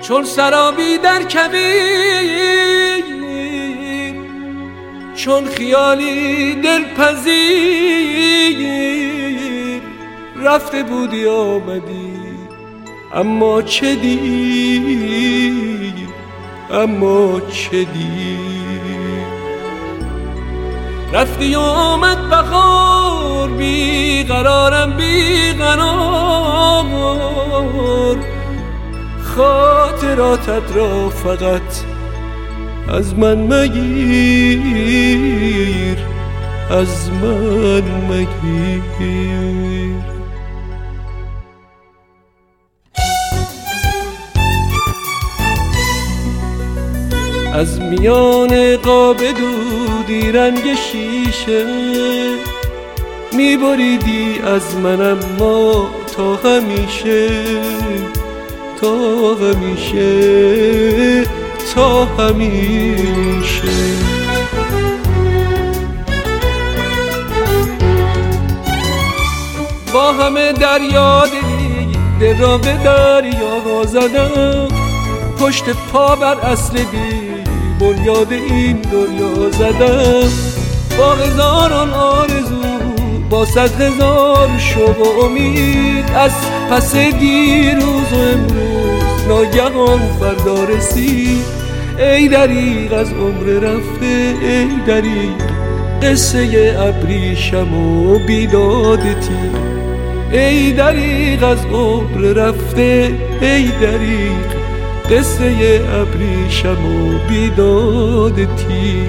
چون سرابی در کویر، چون خیالی دلپذیر. رفته بودی آمدی اما چه دیر، اما چه دیر. رفتی و آمد بهار، بیقرارم بیقرار. خاطراتت را فقط از من مگیر، از من مگیر. از میان قاب دودی رنگ شیشه میبریدی از من، اما تا همیشه، تا همیشه، تا همیشه. با همه دریا دل را به دریا زدم، پشت پا بر اصل بی بنیاد این دنیا زدم. با هزاران آرزو، با 100,000 شوق و امید، از پس دیروز و امروز ناگهان فردا رسید. ای دریغ از عمر رفته، ای دریغ قصه ابریشم و بیدادتی. ای دریغ از عمر رفته، ای دریغ قصه ابریشم و بیدادتی.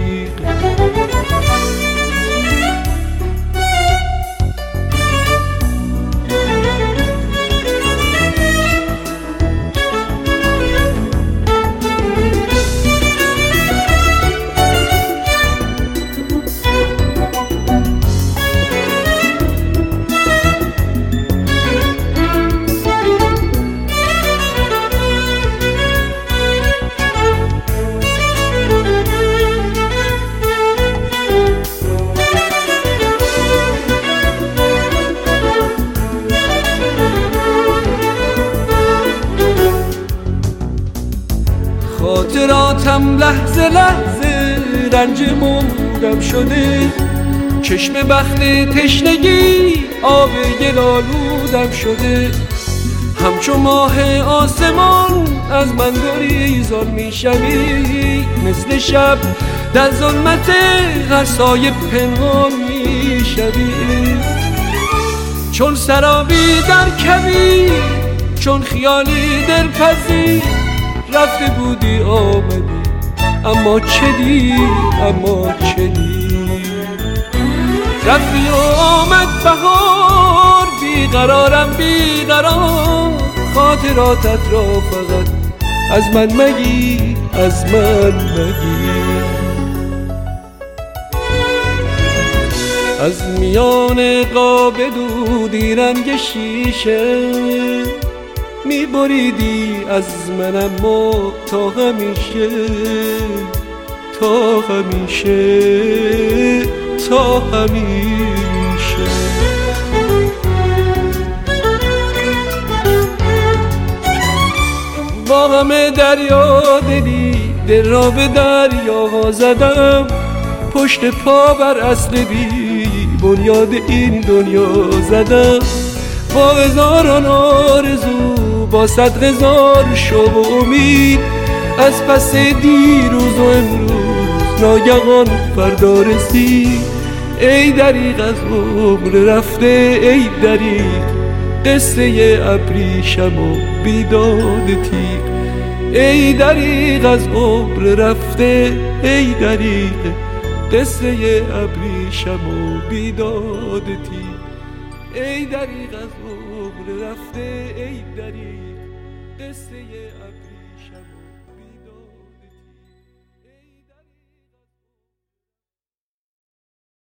خاطراتم لحظه لحظه رنج موندم شده، چشم بخت تشنگی آب گل آلودم شده. همچون ماه آسمان از من گریزان میشوی، مثل شب در ظلمت هر سایه پنهان میشوی. چون سرابی در کویر، چون خیالی دلپذیر. رفته بودی آمدی اما چه دیر، اما چه دیر. رفتی و آمد بهار، بیقرارم بیقرار. خاطراتت را فقط از من مگیر، از من مگیر. از میان قاب دودی رنگ شیشه میبریدی از من، اما تا همیشه، تا همیشه، تا همیشه. با همه دریا دل را به دریا زدم، پشت پا بر اصل بی بنیاد این دنیا زدم. با هزاران آرزو، با 100,000 شوق و امید، از پس دیروز و امروز ناگهان فردا رسید. ای دریغ از عمر رفته، ای دریغ قصه ابریشم و بیدادتی. ای دریغ از عمر رفته، ای دریغ قصه ابریشم و بیدادتی. ای دریغ از عمر رفته، ای دریغ قصه ابریشم.